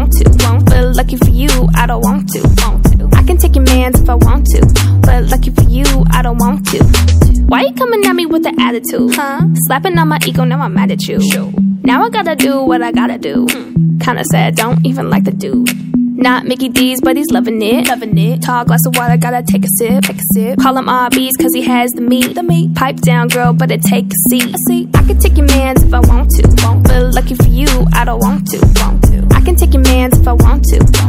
want to. But lucky for you, I don't want to. I can take your mans if I want to, but lucky for you, I don't want to. Why you coming at me with the attitude? Slapping on my ego, now I'm mad at you. Now I gotta do what I gotta do. Kinda sad, don't even like the dude. Not Mickey D's, but he's loving it. Tall glass of water, gotta take a sip. Call him RB's, cause he has the meat. Pipe down, girl, better take a seat. I can take your mans if I want to. But lucky for you, I don't want to. I can take your mans if I want to.